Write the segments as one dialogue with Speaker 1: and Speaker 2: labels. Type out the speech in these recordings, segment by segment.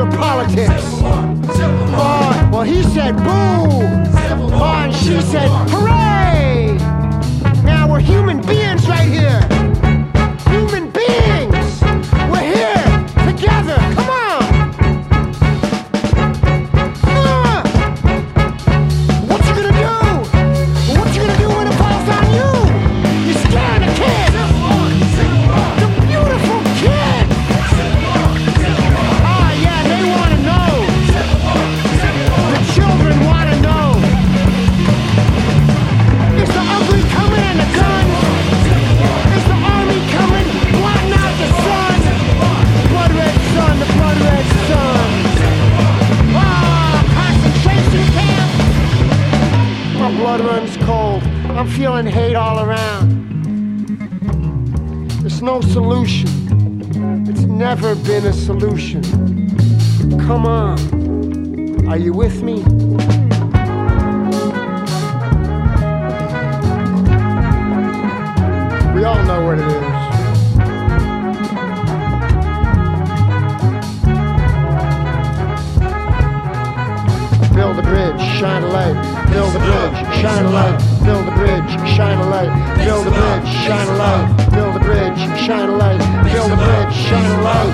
Speaker 1: your politics. Oh, well, he said boo. Oh, and she said hooray. Now we're human beings right here. Human beings. We're here together. Come on. What you gonna do? What you gonna do when it falls on you? You're scaring a kid. The beautiful kid. Oh yeah, they wanna know. The children wanna know. Is the ugly coming and the gun? Is the army coming, blotting out the sun? Blood red sun, the blood red sun. Ah, concentration camp. My blood runs cold. I'm feeling hate all around. There's no solution. It's never been a solution. Come on. Are you with me? We all know what it is. Build a bridge, shine a light. Build a bridge, shine a light. Build a bridge, shine a light. Build a bridge, shine a light. Build a bridge, shine a light. Build a bridge, shine a light.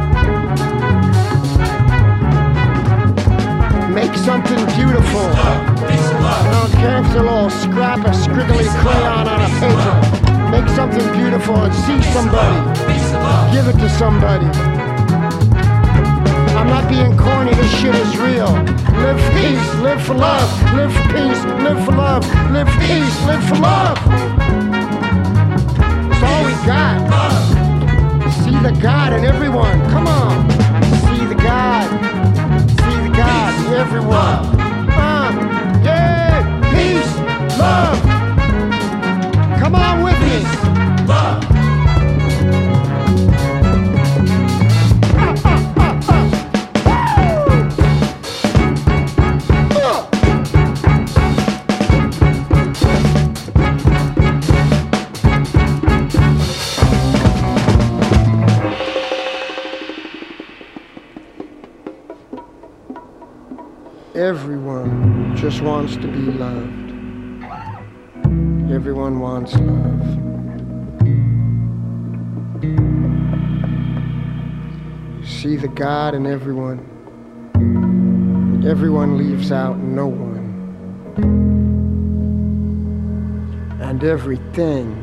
Speaker 1: Make something beautiful. I don't care if it's a little scrap of scriggly crayon on a paper. Make something beautiful and see somebody. Give it to somebody. I'm not being corny, this shit is real. Live for peace, live for love. Live for peace, live for love. Live for peace, live for love. It's all we got. See the God in everyone. Come on. See the God. See the God in everyone. Yeah, peace, love. Come on with me. Love. Everyone just wants to be loved. Everyone wants love. You see the God in everyone. Everyone leaves out no one. And everything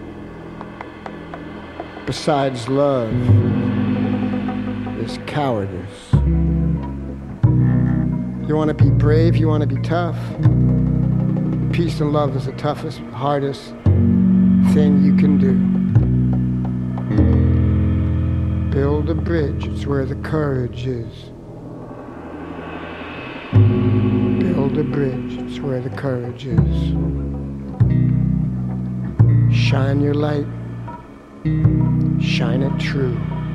Speaker 1: besides love is cowardice. You want to be brave, you want to be tough. Peace and love is the toughest, hardest thing you can do. Build a bridge, it's where the courage is. Build a bridge, it's where the courage is. Shine your light, shine it true.